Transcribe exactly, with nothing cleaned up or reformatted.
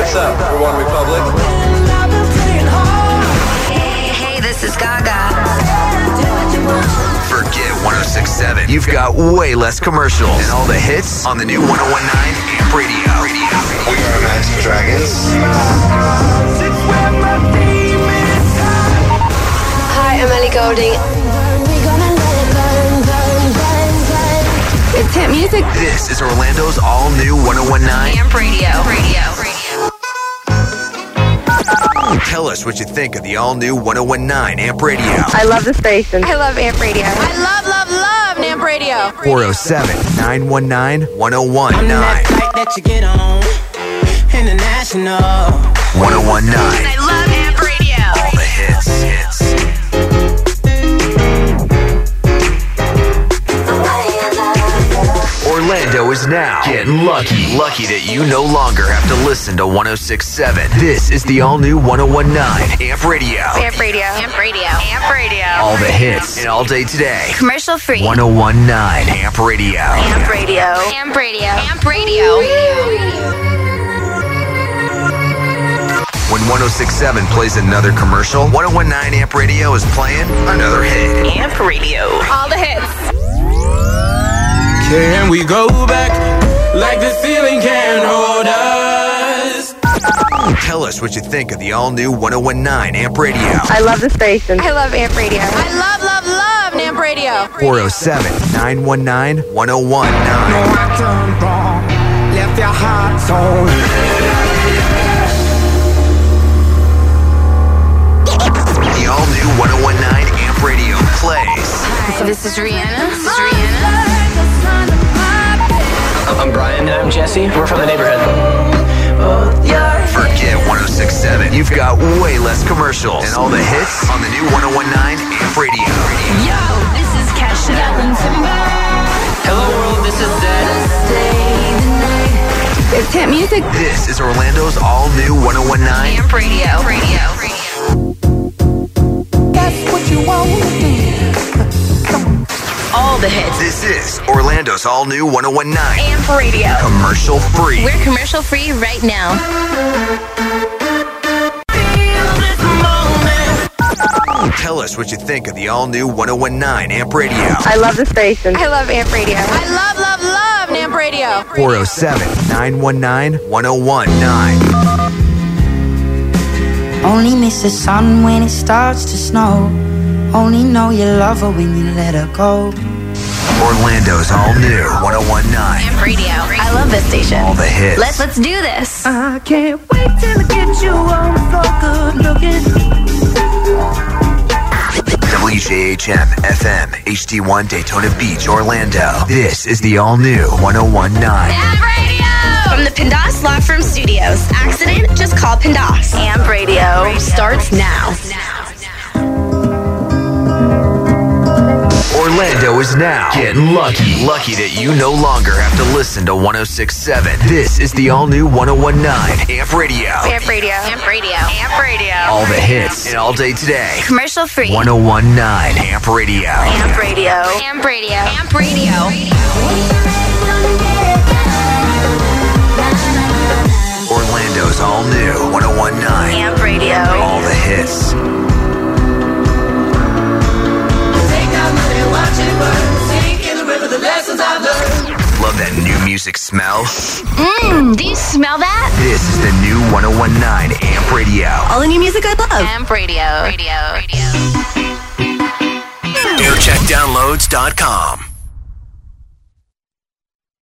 What's up? We're One Republic. Hey, hey, this is Gaga. Forget one oh six point seven. You've got way less commercials and all the hits on the new one oh one point nine Amp Radio. Radio. We are Imagine Dragons. Hi, I'm Ellie Goulding. It's hit music. This is Orlando's all-new one oh one point nine Amp Radio. Radio. Radio. Tell us what you think of the all-new one oh one point nine Amp Radio. I love the station. I love Amp Radio. I love, love, love Amp Radio. four oh seven, nine one nine, one oh one nine. That flight that you get on. International. one oh one point nine. I love Amp Radio. All the hits. Hits. Orlando is now getting lucky. Lucky that you no longer have to listen to one oh six point seven. This is the all-new one oh one point nine Amp Radio. Amp Radio. Amp Radio. Amp Radio. All the hits and all day today. Commercial free. one oh one point nine Amp Radio. Amp Radio. Amp Radio. Amp Radio. When one oh six point seven plays another commercial, one oh one point nine Amp Radio is playing another hit. Amp Radio. All the hits. Can we go back like the ceiling can't hold us? Tell us what you think of the all-new one oh one point nine Amp Radio. I love the station. I love Amp Radio. I love, love, love Amp Radio. four oh seven, nine one nine, one oh one No, nine. I turned wrong, left your heart torn. The all-new one oh one point nine Amp Radio plays. Hi, this is Rihanna. This is Rihanna. I'm Brian. And I'm Jesse. We're from the neighborhood. Forget one oh six point seven. You've got way less commercials and all the hits on the new one oh one point nine Amp Radio. Yo, this is Kesha. Hello, world. This is Zed. It's hit music. This is Orlando's all-new one oh one point nine Amp Radio. Radio. That's what you want to do. All the hits. This is Orlando's all-new one oh one point nine Amp Radio. Commercial free. We're commercial free right now. Tell us what you think of the all-new one oh one point nine Amp Radio. I love the station. I love Amp Radio. I love, love, love Amp Radio. four oh seven, nine one nine, one oh one nine. Only miss the sun when it starts to snow. Only know you love her when you let her go. Orlando's all-new one oh one point nine Amp Radio. I love this station. All the hits. Let's let's do this. I can't wait till I get you on the floor, good looking. W J H M F M H D one Daytona Beach, Orlando. This is the all-new one oh one point nine Amp Radio. From the Pindas Law Firm Studios. Accident? Just call Pindas. Amp Radio starts now. Orlando is now getting lucky. Lucky that you no longer have to listen to one oh six point seven. This is the all-new one oh one point nine Amp Radio. Amp Radio. Amp Radio. Amp Radio. All the hits and all day today. Commercial free. one oh one point nine Amp Radio. Amp Radio. Amp Radio. Amp Radio. Orlando's all-new one oh one point nine Amp Radio. All the hits. Love that new music smell? Mmm, do you smell that? This is the new one oh one point nine Amp Radio. All the new music I love. Amp Radio. Radio. Radio. air check downloads dot com